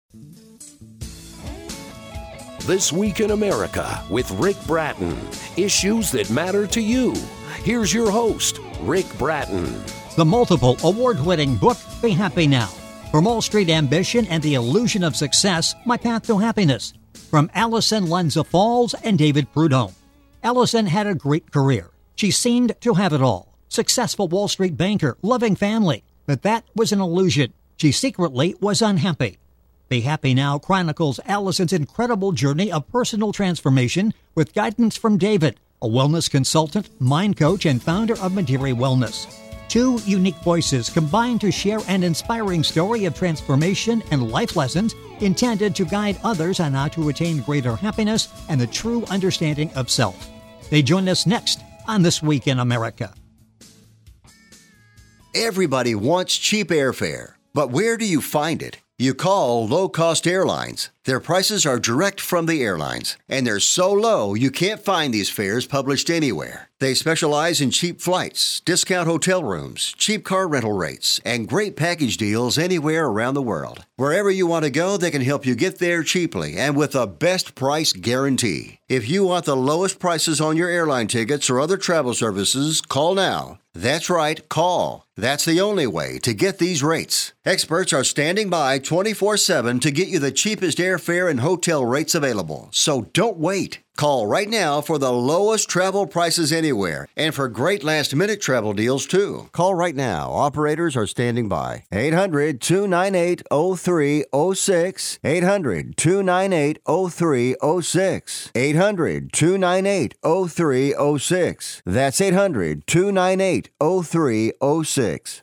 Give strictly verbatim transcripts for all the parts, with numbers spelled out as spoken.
This Week in America with Rick Bratton. Issues that matter to you. Here's your host, Rick Bratton. The multiple award-winning book, Be Happy Now. From Wall Street Ambition and the Illusion of Success, My Path to Happiness. From Allison Lanza Falls and David Prudhomme. Allison had a great career. She seemed to have it all. Successful Wall Street banker, loving family. But that was an illusion. She secretly was unhappy. Be Happy Now chronicles Allison's incredible journey of personal transformation with guidance from David, a wellness consultant, mind coach, and founder of Madiri Wellness. Two unique voices combined to share an inspiring story of transformation and life lessons intended to guide others on how to attain greater happiness and the true understanding of self. They join us next on This Week in America. Everybody wants cheap airfare, but where do you find it? You call low-cost airlines. Their prices are direct from the airlines, and they're so low you can't find these fares published anywhere. They specialize in cheap flights, discount hotel rooms, cheap car rental rates, and great package deals anywhere around the world. Wherever you want to go, they can help you get there cheaply and with a best price guarantee. If you want the lowest prices on your airline tickets or other travel services, call now. That's right, call. That's the only way to get these rates. Experts are standing by twenty-four seven to get you the cheapest airfare and hotel rates available. So don't wait. Call right now for the lowest travel prices anywhere and for great last-minute travel deals, too. Call right now. Operators are standing by. eight hundred, two nine eight, oh three oh six. eight hundred, two nine eight, oh three oh six. eight hundred, two nine eight, oh three oh six. That's eight hundred, two nine eight, oh three oh six.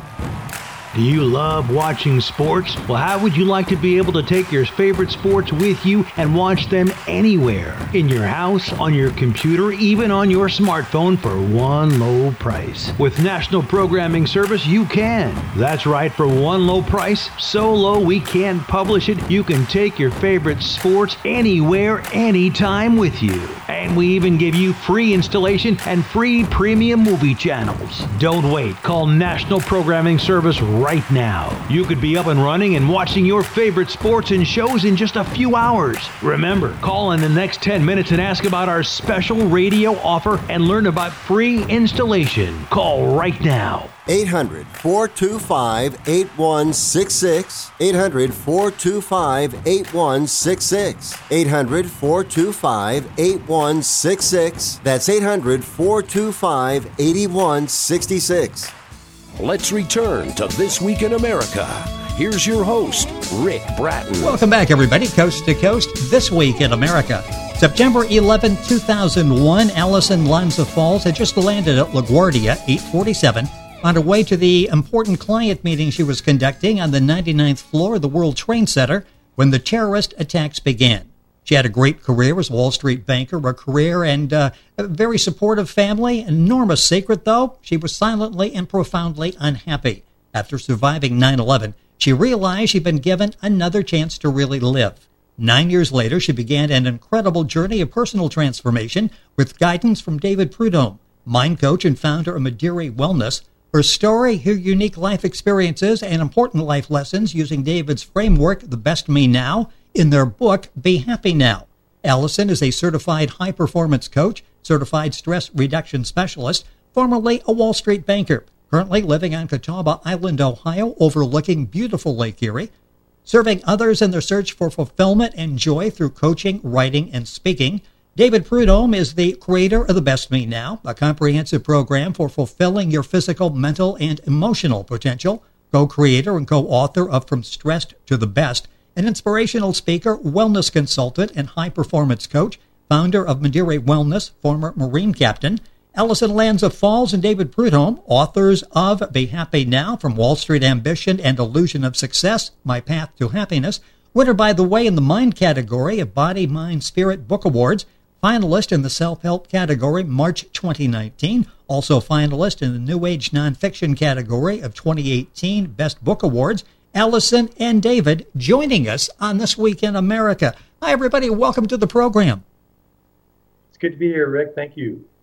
Do you love watching sports? Well, how would you like to be able to take your favorite sports with you and watch them anywhere? In your house, on your computer, even on your smartphone for one low price. With National Programming Service, you can. That's right, for one low price, so low we can't publish it, you can take your favorite sports anywhere, anytime with you. And we even give you free installation and free premium movie channels. Don't wait. Call National Programming Service right now. You could be up and running and watching your favorite sports and shows in just a few hours. Remember, call in the next ten minutes and ask about our special radio offer and learn about free installation. Call right now. eight hundred, four two five, eight one six six. eight hundred, four two five, eight one six six. eight hundred, four two five, eight one six six. That's eight hundred, four two five, eight one six six. Let's return to This Week in America. Here's your host, Rick Bratton. Welcome back, everybody, coast to coast, This Week in America. September eleventh, two thousand one, Allison Lanza Falls had just landed at LaGuardia, eight forty-seven, on her way to the important client meeting she was conducting on the ninety-ninth floor of the World Trade Center when the terrorist attacks began. She had a great career as a Wall Street banker, a career and uh, a very supportive family. Enormous secret, though, she was silently and profoundly unhappy. After surviving nine eleven, she realized she'd been given another chance to really live. Nine years later, she began an incredible journey of personal transformation with guidance from David Prudhomme, mind coach and founder of Madiri Wellness. Her story, her unique life experiences, and important life lessons using David's framework, The Best Me Now, in their book, Be Happy Now. Allison is a certified high-performance coach, certified stress reduction specialist, formerly a Wall Street banker, currently living on Catawba Island, Ohio, overlooking beautiful Lake Erie, serving others in their search for fulfillment and joy through coaching, writing, and speaking. David Prudhomme is the creator of The Best Me Now, a comprehensive program for fulfilling your physical, mental, and emotional potential, co-creator and co-author of From Stressed to the Best, an inspirational speaker, wellness consultant, and high-performance coach, founder of Madiri Wellness, former Marine captain. Allison Lanza Falls and David Prudhomme, authors of Be Happy Now, From Wall Street Ambition and Illusion of Success, My Path to Happiness. Winner, by the way, in the Mind category of Body, Mind, Spirit Book Awards. Finalist in the Self-Help category, March twenty nineteen. Also finalist in the New Age Nonfiction category of twenty eighteen Best Book Awards. Allison and David joining us on This Week in America. Hi, everybody. Welcome to the program. It's good to be here, Rick. Thank you.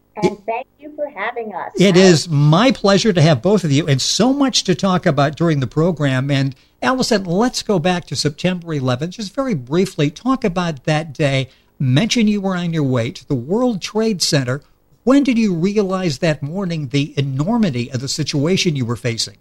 And thank you for having us. It is my pleasure to have both of you, and so much to talk about during the program. And Allison, let's go back to September eleventh. Just very briefly, talk about that day. Mention you were on your way to the World Trade Center. When did you realize that morning the enormity of the situation you were facing?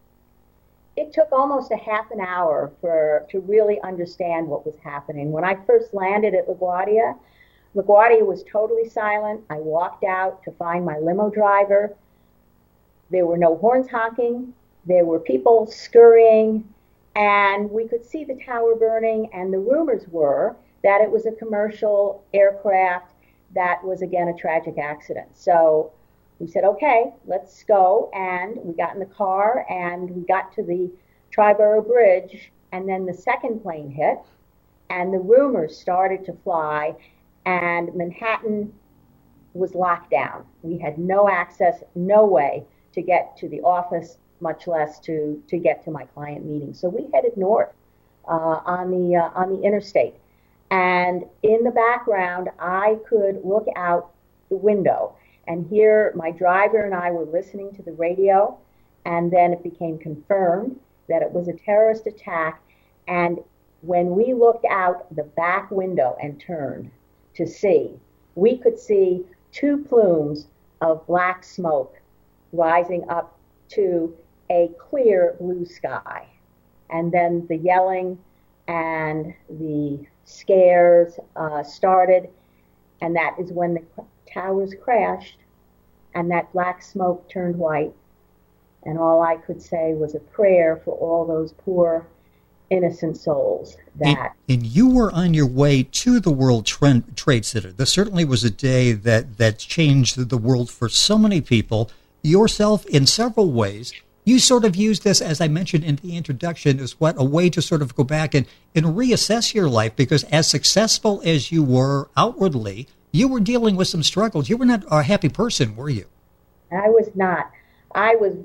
It took almost a half an hour for to really understand what was happening. When I first landed at LaGuardia, LaGuardia was totally silent. I walked out to find my limo driver. There were no horns honking. There were people scurrying, and we could see the tower burning, and the rumors were that it was a commercial aircraft that was, again, a tragic accident. So we said, okay, let's go, and we got in the car, and we got to the Triborough Bridge, and then the second plane hit, and the rumors started to fly, and Manhattan was locked down. We had no access, no way to get to the office, much less to, to get to my client meeting. So we headed north uh, on the uh, on the interstate. And in the background, I could look out the window and hear my driver and I were listening to the radio. And then it became confirmed that it was a terrorist attack. And when we looked out the back window and turned to see, we could see two plumes of black smoke rising up to a clear blue sky. And then the yelling and the scares uh, started, and that is when the towers crashed and that black smoke turned white. And all I could say was a prayer for all those poor innocent souls. That and, and you were on your way to the World Trade Center. This certainly was a day that, that changed the world for so many people. Yourself, in several ways, you sort of used this, as I mentioned in the introduction, as what a way to sort of go back and, and reassess your life, because as successful as you were outwardly, you were dealing with some struggles. You were not a happy person, were you? I was not. I was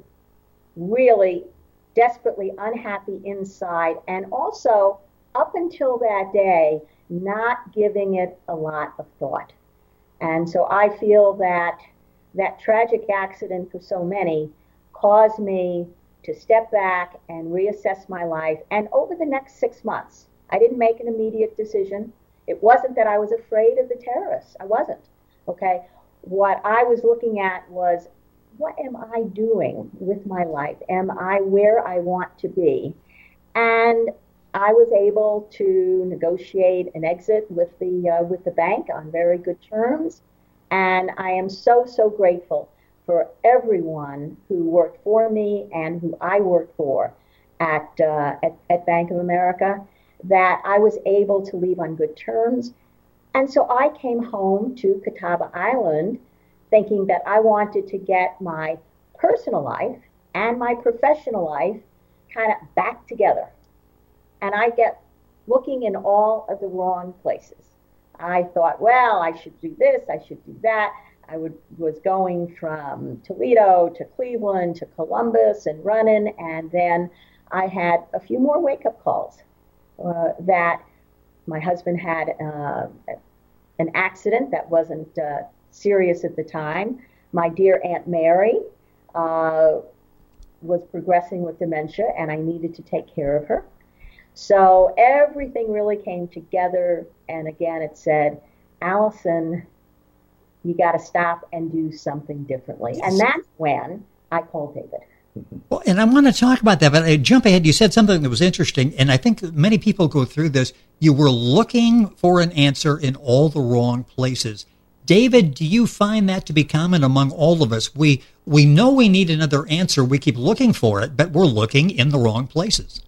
really desperately unhappy inside, and also up until that day not giving it a lot of thought. And so I feel that that tragic accident for so many caused me to step back and reassess my life. And over the next six months, I didn't make an immediate decision. It wasn't that I was afraid of the terrorists. I wasn't. Okay. What I was looking at was, what am I doing with my life? Am I where I want to be? And I was able to negotiate an exit with the uh, with the bank on very good terms. And I am so, so grateful for everyone who worked for me and who I worked for at, uh, at, at Bank of America, that I was able to leave on good terms. And so I came home to Catawba Island thinking that I wanted to get my personal life and my professional life kind of back together. And I get looking in all of the wrong places. I thought, well, I should do this, I should do that. I would, was going from Toledo to Cleveland to Columbus and running, and then I had a few more wake-up calls uh, that my husband had uh, an accident that wasn't uh, serious at the time. My dear Aunt Mary uh, was progressing with dementia, and I needed to take care of her. So everything really came together, and again it said, Allison, you got to stop and do something differently. Yes. And that's when I called David. Well, and I want to talk about that, but I jump ahead. You said something that was interesting, and I think that many people go through this. You were looking for an answer in all the wrong places. David, do you find that to be common among all of us? We we know we need another answer. We keep looking for it, but we're looking in the wrong places.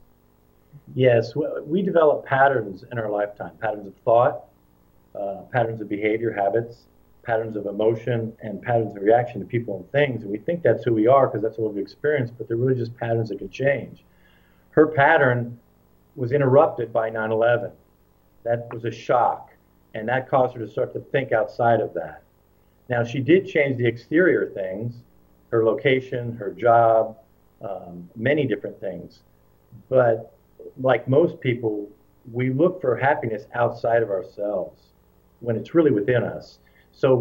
Yes, we develop patterns in our lifetime, patterns of thought, uh, patterns of behavior, habits, patterns of emotion, and patterns of reaction to people and things. And we think that's who we are because that's what we've experienced, but they're really just patterns that can change. Her pattern was interrupted by nine eleven. That was a shock, and that caused her to start to think outside of that. Now, she did change the exterior things, her location, her job, um, many different things. But like most people, we look for happiness outside of ourselves when it's really within us. So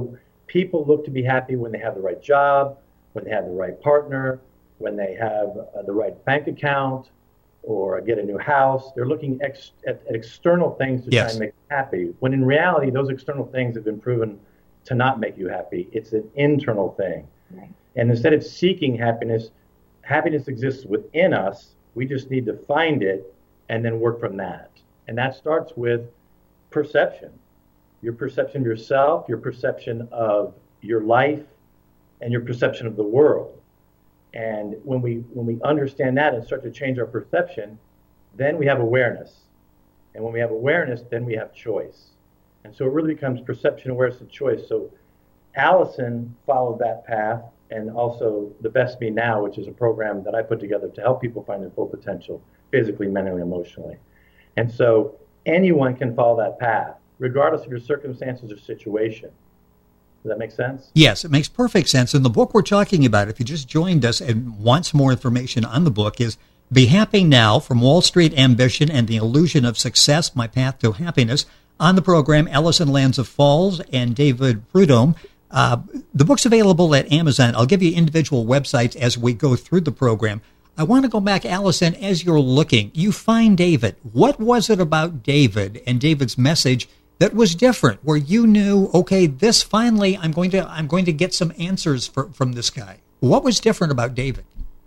people look to be happy when they have the right job, when they have the right partner, when they have uh, the right bank account, or get a new house. They're looking ex- at, at external things to yes. try and make you happy, when in reality, those external things have been proven to not make you happy. It's an internal thing. Right. And instead of seeking happiness, happiness exists within us. We just need to find it and then work from that. And that starts with perception. Your perception of yourself, your perception of your life, and your perception of the world. And when we when we understand that and start to change our perception, then we have awareness. And when we have awareness, then we have choice. And so it really becomes perception, awareness, and choice. So Allison followed that path, and also the Best Me Now, which is a program that I put together to help people find their full potential, physically, mentally, emotionally. And so anyone can follow that path, regardless of your circumstances or situation. Does that make sense? Yes, it makes perfect sense. And the book we're talking about, if you just joined us and want some more information on the book, is Be Happy Now, From Wall Street Ambition and the Illusion of Success, My Path to Happiness. On the program, Allison Lanza Falls and David Prudhomme. Uh, the book's available at Amazon. I'll give you individual websites as we go through the program. I want to go back, Allison, as you're looking. You find David. What was it about David and David's message that was different, where you knew, okay, this finally, I'm going to I'm going to get some answers for, from this guy? What was different about David?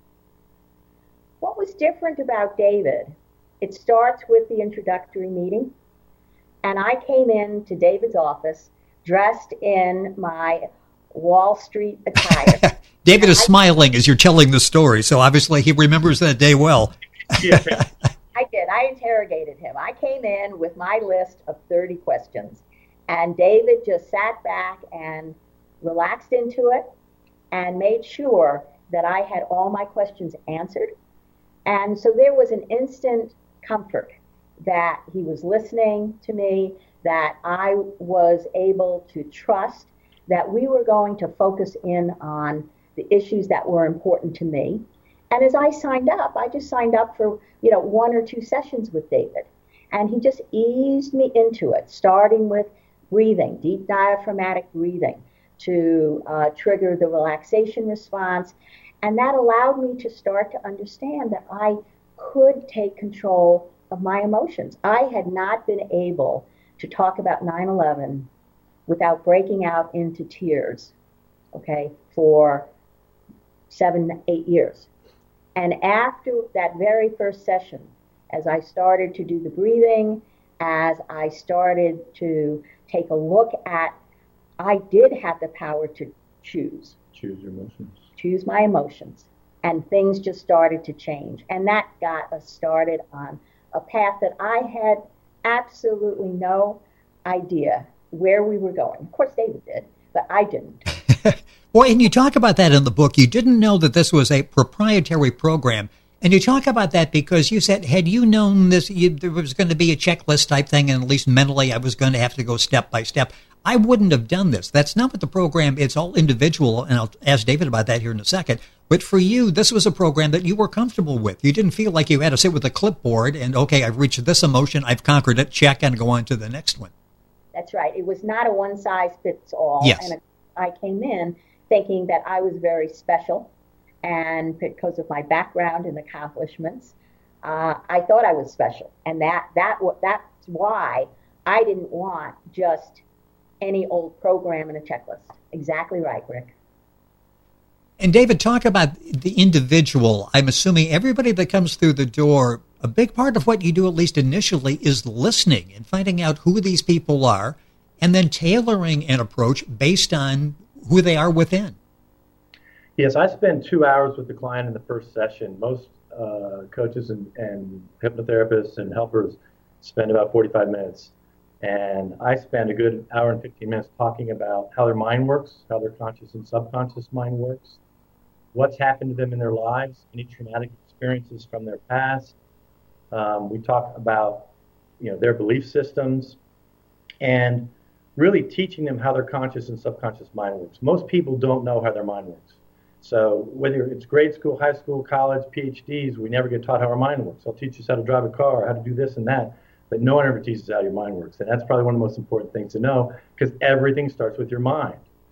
What was different about David? It starts with the introductory meeting, and I came in to David's office dressed in my Wall Street attire. David is I, smiling as you're telling the story, so obviously he remembers that day well. Yeah. I did. I interrogated him. I came in with my list of thirty questions, and David just sat back and relaxed into it and made sure that I had all my questions answered. And so there was an instant comfort that he was listening to me, that I was able to trust that we were going to focus in on the issues that were important to me. And as I signed up, I just signed up for, you know, one or two sessions with David. And he just eased me into it, starting with breathing, deep diaphragmatic breathing, to uh, trigger the relaxation response. And that allowed me to start to understand that I could take control of my emotions. I had not been able to talk about nine eleven without breaking out into tears, okay, for seven, eight years. And after that very first session, as I started to do the breathing, as I started to take a look at, I did have the power to choose. Choose your emotions. Choose my emotions. And things just started to change. And that got us started on a path that I had absolutely no idea where we were going. Of course, David did, but I didn't. Well, and you talk about that in the book. You didn't know that this was a proprietary program. And you talk about that because you said, had you known this, you, there was going to be a checklist type thing, and at least mentally I was going to have to go step by step, I wouldn't have done this. That's not what the program, it's all individual, and I'll ask David about that here in a second. But for you, this was a program that you were comfortable with. You didn't feel like you had to sit with a clipboard and, okay, I've reached this emotion, I've conquered it, check, and go on to the next one. That's right. It was not a one-size-fits-all. Yes. And I came in thinking that I was very special, and because of my background and accomplishments, uh, I thought I was special. And that that that's why I didn't want just any old program and a checklist. Exactly right, Rick. And David, talk about the individual. I'm assuming everybody that comes through the door, a big part of what you do, at least initially, is listening and finding out who these people are, and then tailoring an approach based on who they are within. Yes, I spend two hours with the client in the first session. Most uh, coaches and, and hypnotherapists and helpers spend about forty-five minutes. And I spend a good hour and fifteen minutes talking about how their mind works, how their conscious and subconscious mind works, what's happened to them in their lives, any traumatic experiences from their past. Um, we talk about, you know, their belief systems, and really teaching them how their conscious and subconscious mind works. Most people don't know how their mind works. So whether it's grade school, high school, college, P H Ds, we never get taught how our mind works. I'll teach us how to drive a car, how to do this and that, but no one ever teaches how your mind works. And that's probably one of the most important things to know, because everything starts with your mind.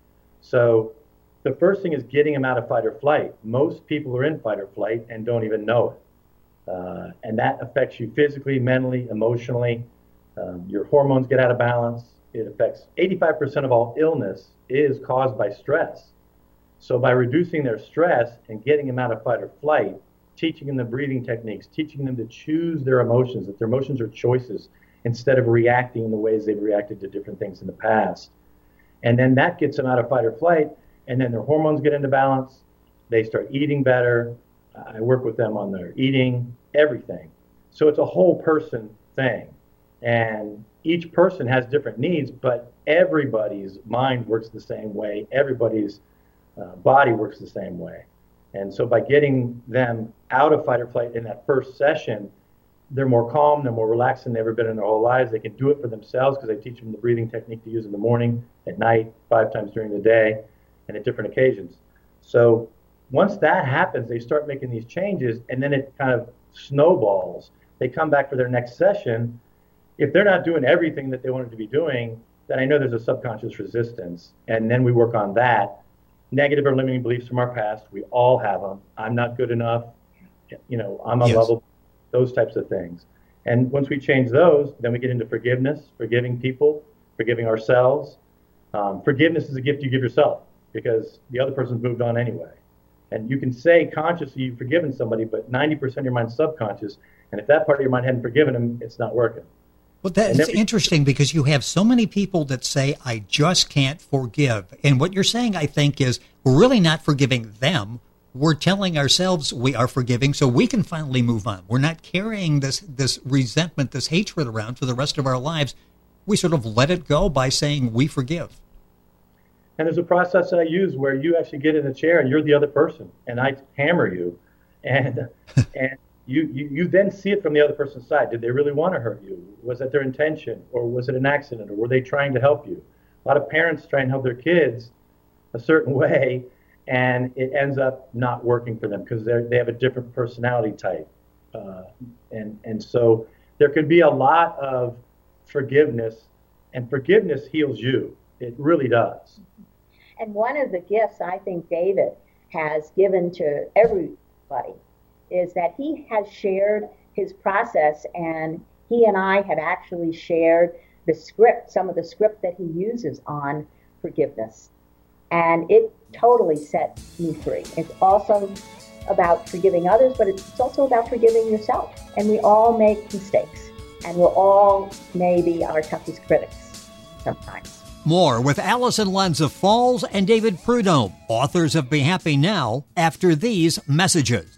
So the first thing is getting them out of fight or flight. Most people are in fight or flight and don't even know it. Uh, and that affects you physically, mentally, emotionally. Um, your hormones get out of balance. It affects eighty-five percent of all illness is caused by stress. So by reducing their stress and getting them out of fight or flight, teaching them the breathing techniques, teaching them to choose their emotions, that their emotions are choices instead of reacting in the ways they've reacted to different things in the past. And then that gets them out of fight or flight, and then their hormones get into balance. They start eating better. I work with them on their eating, everything. So it's a whole person thing. And each person has different needs, but everybody's mind works the same way. Everybody's uh, body works the same way. And so by getting them out of fight or flight in that first session, they're more calm, they're more relaxed than they've ever been in their whole lives. They can do it for themselves because I teach them the breathing technique to use in the morning, at night, five times during the day, and at different occasions. So once that happens, they start making these changes, and then it kind of snowballs. They come back for their next session. If they're not doing everything that they wanted to be doing, then I know there's a subconscious resistance, and then we work on that. Negative or limiting beliefs from our past, we all have them. I'm not good enough, you know, I'm unlovable, yes. Those types of things. And once we change those, then we get into forgiveness, forgiving people, forgiving ourselves. Um, forgiveness is a gift you give yourself because the other person's moved on anyway. And you can say consciously you've forgiven somebody, but ninety percent of your mind's subconscious, and if that part of your mind hadn't forgiven them, it's not working. Well, that's interesting because you have so many people that say, I just can't forgive. And what you're saying, I think, is we're really not forgiving them. We're telling ourselves we are forgiving so we can finally move on. We're not carrying this, this resentment, this hatred around for the rest of our lives. We sort of let it go by saying we forgive. And there's a process that I use where you actually get in a chair and you're the other person, and I hammer you. And and You, you you then see it from the other person's side. Did they really want to hurt you? Was that their intention? Or was it an accident? Or were they trying to help you? A lot of parents try and help their kids a certain way, and it ends up not working for them because they they have a different personality type. Uh, and, and so there could be a lot of forgiveness, and forgiveness heals you. It really does. And one of the gifts I think David has given to everybody is that he has shared his process, and he and I have actually shared the script, some of the script that he uses on forgiveness. And it totally set me free. It's also about forgiving others, but it's also about forgiving yourself. And we all make mistakes, and we're all maybe our toughest critics sometimes. More with Allison Lanza Falls and David Prudhomme, authors of Be Happy Now, after these messages.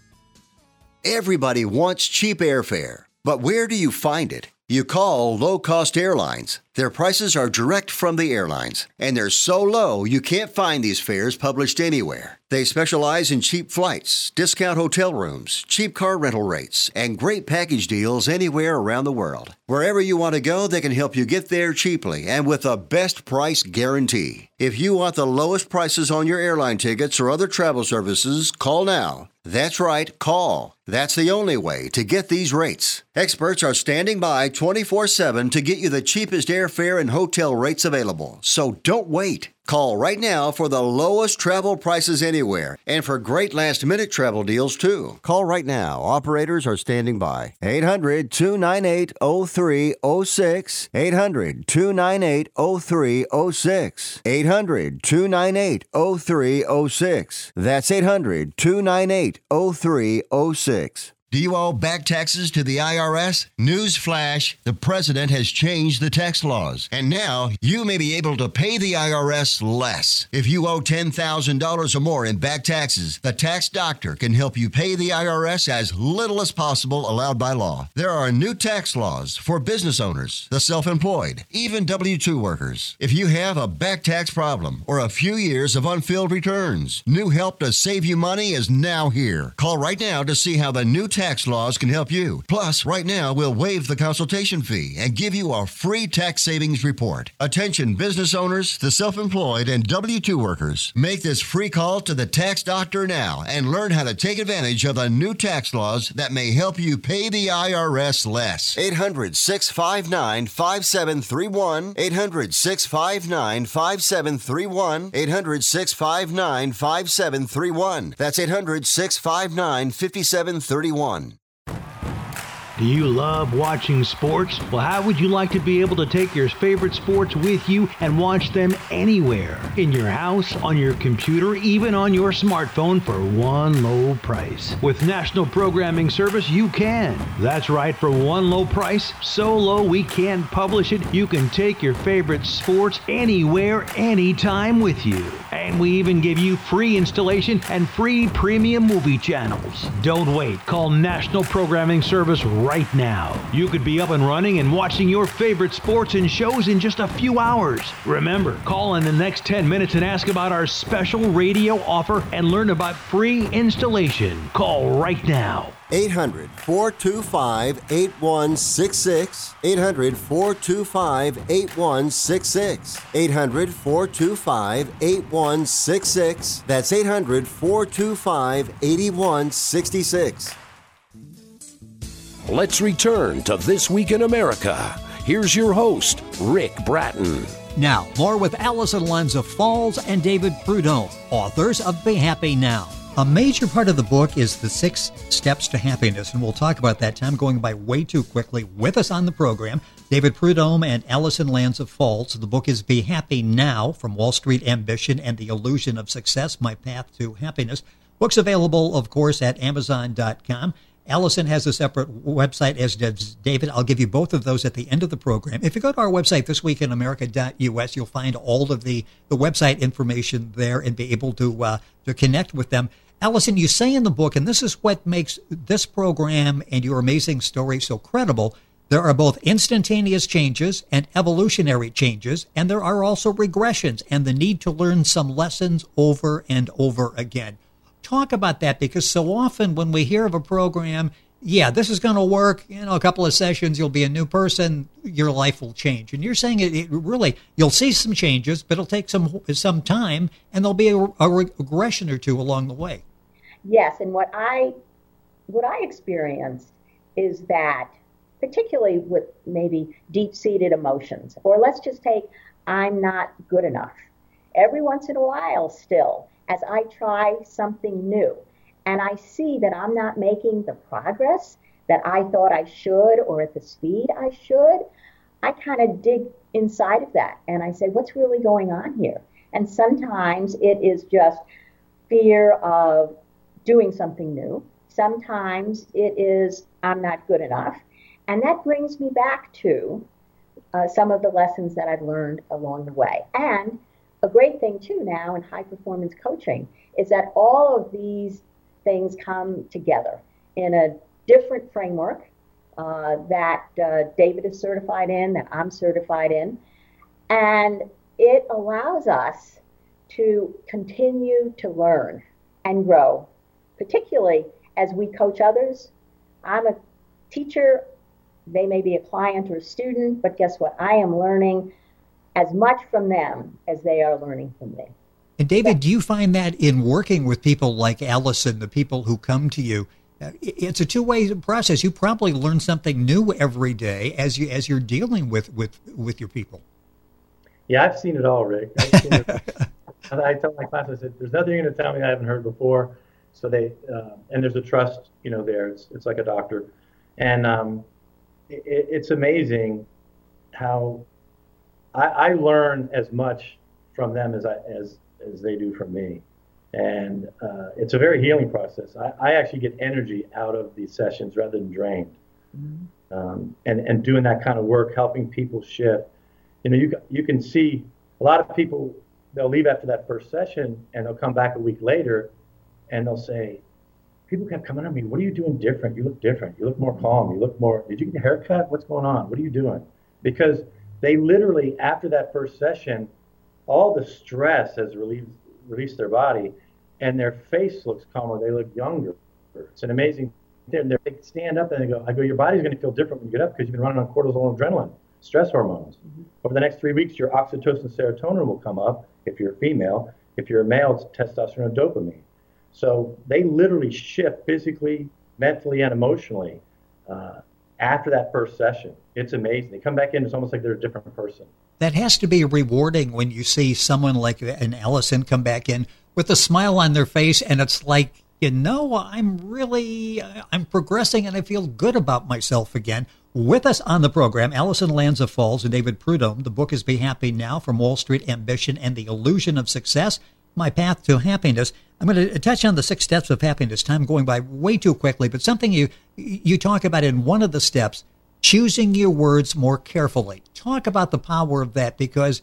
Everybody wants cheap airfare, but where do you find it? You call Low Cost Airlines. Their prices are direct from the airlines, and they're so low you can't find these fares published anywhere. They specialize in cheap flights, discount hotel rooms, cheap car rental rates, and great package deals anywhere around the world. Wherever you want to go, they can help you get there cheaply and with a best price guarantee. If you want the lowest prices on your airline tickets or other travel services, call now. That's right, call. That's the only way to get these rates. Experts are standing by twenty-four seven to get you the cheapest airfare and hotel rates available. So don't wait. Call right now for the lowest travel prices anywhere and for great last-minute travel deals, too. Call right now. Operators are standing by. eight hundred, two nine eight, oh three oh six. eight hundred, two nine eight, oh three oh six. eight hundred, two nine eight, oh three oh six. That's eight hundred, two nine eight, oh three oh six. Do you owe back taxes to the I R S? Newsflash, the president has changed the tax laws, and now you may be able to pay the I R S less. If you owe ten thousand dollars or more in back taxes, the tax doctor can help you pay the I R S as little as possible allowed by law. There are new tax laws for business owners, the self-employed, even W two workers. If you have a back tax problem or a few years of unfilled returns, new help to save you money is now here. Call right now to see how the new tax tax laws can help you. Plus, right now, we'll waive the consultation fee and give you a free tax savings report. Attention business owners, the self-employed, and W two workers. Make this free call to the tax doctor now and learn how to take advantage of the new tax laws that may help you pay the I R S less. eight hundred, six five nine, five seven three one. eight hundred, six five nine, five seven three one. eight hundred, six five nine, five seven three one. That's eight hundred, six five nine, five seven three one. Do you love watching sports? Well, how would you like to be able to take your favorite sports with you and watch them anywhere? In your house, on your computer, even on your smartphone for one low price. With National Programming Service, you can. That's right, for one low price, so low we can't publish it, you can take your favorite sports anywhere, anytime with you. And we even give you free installation and free premium movie channels. Don't wait. Call National Programming Service right now. You could be up and running and watching your favorite sports and shows in just a few hours. Remember, call in the next ten minutes and ask about our special radio offer and learn about free installation. Call right now. eight hundred, four two five, eight one six six. eight hundred, four two five, eight one six six. eight hundred, four two five, eight one six six. That's eight hundred, four two five, eight one six six. Let's return to This Week in America. Here's your host, Rick Bratton. Now, more with Allison Lanza Falls and David Prudhomme, authors of Be Happy Now. A major part of the book is the six steps to happiness, and we'll talk about that. Time going by way too quickly. With us on the program, David Prudhomme and Allison Lanza Falls. The book is Be Happy Now, From Wall Street Ambition and the Illusion of Success, My Path to Happiness. Book's available, of course, at amazon dot com. Allison has a separate website, as does David. I'll give you both of those at the end of the program. If you go to our website, this week in america dot u s, you'll find all of the, the website information there and be able to uh, to connect with them. Allison, you say in the book, and this is what makes this program and your amazing story so credible, there are both instantaneous changes and evolutionary changes, and there are also regressions and the need to learn some lessons over and over again. Talk about that, because so often when we hear of a program, yeah, this is going to work, you know, a couple of sessions, you'll be a new person, your life will change. And you're saying it, it really, you'll see some changes, but it'll take some some time, and there'll be a, a regression or two along the way. Yes, and what I what I experienced is that, particularly with maybe deep-seated emotions, or let's just take, I'm not good enough. Every once in a while still, as I try something new and I see that I'm not making the progress that I thought I should or at the speed I should, I kind of dig inside of that and I say, what's really going on here? And sometimes it is just fear of doing something new. Sometimes it is, I'm not good enough. And that brings me back to uh, some of the lessons that I've learned along the way. And a great thing, too, now in high-performance coaching is that all of these things come together in a different framework uh, that uh, David is certified in, that I'm certified in, and it allows us to continue to learn and grow, particularly as we coach others. I'm a teacher, they may be a client or a student, but guess what? I am learning as much from them as they are learning from me. And David, do you find that in working with people like Allison, the people who come to you, uh, it's a two-way process. You probably learn something new every day as you as you're dealing with with, with your people. Yeah, I've seen it all, Rick. I've seen it. I tell my class, I said, "There's nothing you're going to tell me I haven't heard before." So they uh, and there's a trust, you know, there. It's it's like a doctor, and um, it, it's amazing how I, I learn as much from them as I as as they do from me, and uh, it's a very healing process. I, I actually get energy out of these sessions rather than drained, mm-hmm. um, and and doing that kind of work, helping people shift. You know, you you can see a lot of people, they'll leave after that first session and they'll come back a week later, and they'll say, people kept coming to me, what are you doing different? You look different. You look more calm. You look more. Did you get a haircut? What's going on? What are you doing? Because they literally, after that first session, all the stress has released, released their body, and their face looks calmer. They look younger. It's an amazing They're, they're, they stand up and they go, I go, your body's going to feel different when you get up because you've been running on cortisol and adrenaline, stress hormones. Mm-hmm. Over the next three weeks, your oxytocin and serotonin will come up if you're a female. If you're a male, it's testosterone and dopamine. So they literally shift physically, mentally, and emotionally uh, after that first session. It's amazing. They come back in, it's almost like they're a different person. That has to be rewarding when you see someone like an Allison come back in with a smile on their face, and it's like, you know, I'm really, I'm progressing and I feel good about myself again. With us on the program, Allison Lanza Falls and David Prudhomme. The book is Be Happy Now, From Wall Street Ambition and the Illusion of Success, My Path to Happiness. I'm going to touch on the six steps of happiness. Time going by way too quickly, but something you you talk about in one of the steps, choosing your words more carefully. Talk about the power of that, because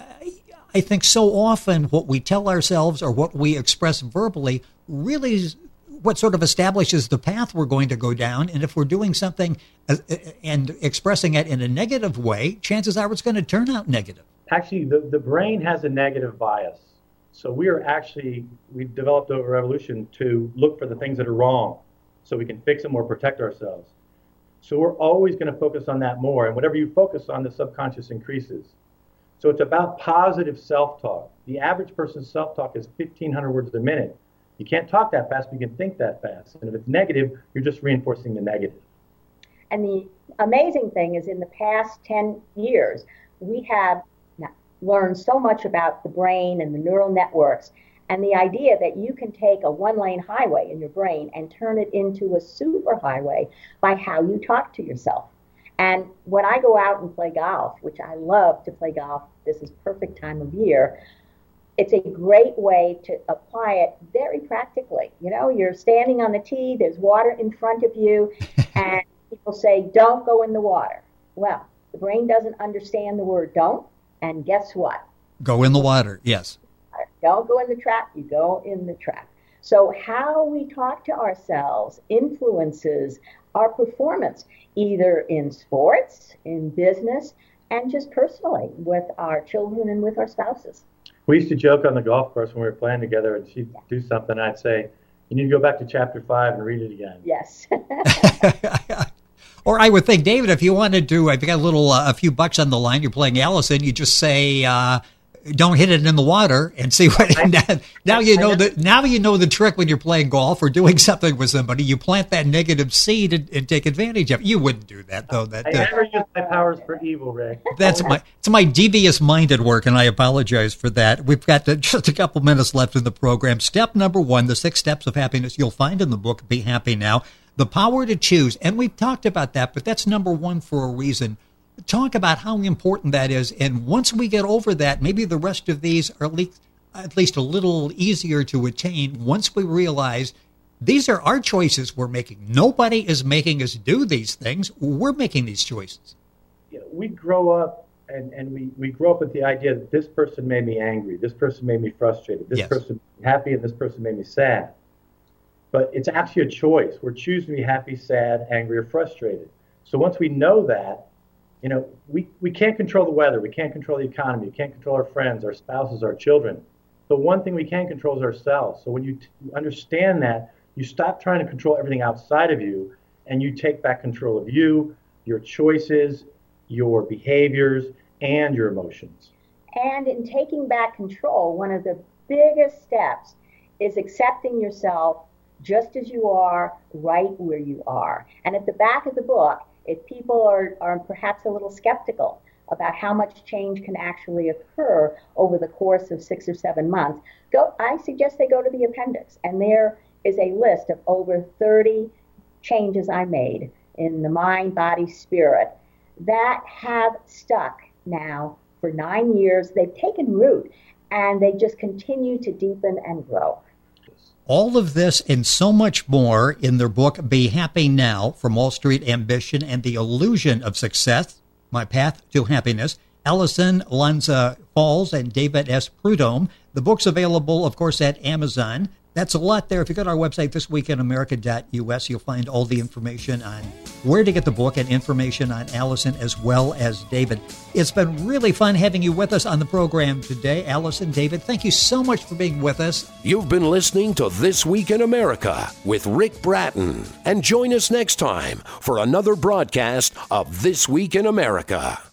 I think so often what we tell ourselves or what we express verbally really is what sort of establishes the path we're going to go down. And if we're doing something and expressing it in a negative way, chances are it's going to turn out negative. Actually, the, the brain has a negative bias. So we are actually, we've developed over evolution to look for the things that are wrong so we can fix them or protect ourselves. So we're always going to focus on that more. And whatever you focus on, the subconscious increases. So it's about positive self-talk. The average person's self-talk is fifteen hundred words a minute. You can't talk that fast, but you can think that fast. And if it's negative, you're just reinforcing the negative. And the amazing thing is, in the past ten years, we have learned so much about the brain and the neural networks, and the idea that you can take a one-lane highway in your brain and turn it into a superhighway by how you talk to yourself. And when I go out and play golf, which I love to play golf, this is perfect time of year, it's a great way to apply it very practically. You know, you're standing on the tee, there's water in front of you, and people say, don't go in the water. Well, the brain doesn't understand the word don't, and guess what? Go in the water, yes. Don't go in the trap, you go in the trap. So how we talk to ourselves influences our performance, either in sports, in business, and just personally with our children and with our spouses. We used to joke on the golf course when we were playing together, and she'd do something, I'd say, you need to go back to chapter five and read it again. Yes. Or I would think, David, if you wanted to, if you got a little, uh, a few bucks on the line, you're playing Allison, you just say, uh, don't hit it in the water and see what. I, now, now you know the now you know the trick when you're playing golf or doing something with somebody. You plant that negative seed and, and take advantage of it. You wouldn't do that, though. That I never uh, use my powers for evil, Rick. That's my it's my devious mind at work, and I apologize for that. We've got to, just a couple minutes left in the program. Step number one: the six steps of happiness. You'll find in the book "Be Happy Now." The power to choose, and we've talked about that, but that's number one for a reason. Talk about how important that is, and once we get over that, maybe the rest of these are at least, at least a little easier to attain once we realize these are our choices we're making. Nobody is making us do these things. We're making these choices. Yeah, we grow up, and, and we, we grow up with the idea that this person made me angry, this person made me frustrated, this yes. person made me happy, and this person made me sad. But it's actually a choice. We're choosing to be happy, sad, angry, or frustrated. So once we know that, you know, we, we can't control the weather. We can't control the economy. We can't control our friends, our spouses, our children. But one thing we can control is ourselves. So when you, t- you understand that, you stop trying to control everything outside of you, and you take back control of you, your choices, your behaviors, and your emotions. And in taking back control, one of the biggest steps is accepting yourself just as you are, right where you are. And at the back of the book, if people are, are perhaps a little skeptical about how much change can actually occur over the course of six or seven months, go. I suggest they go to the appendix. And there is a list of over thirty changes I made in the mind, body, spirit that have stuck now for nine years. They've taken root, and they just continue to deepen and grow. All of this and so much more in their book, Be Happy Now, From Wall Street Ambition and the Illusion of Success, My Path to Happiness. Allison Lanza Falls and David S. Prudhomme. The book's available, of course, at Amazon. That's a lot there. If you go to our website, this week in america dot u s, you'll find all the information on where to get the book and information on Allison as well as David. It's been really fun having you with us on the program today. Allison, David, thank you so much for being with us. You've been listening to This Week in America with Rick Bratton. And join us next time for another broadcast of This Week in America.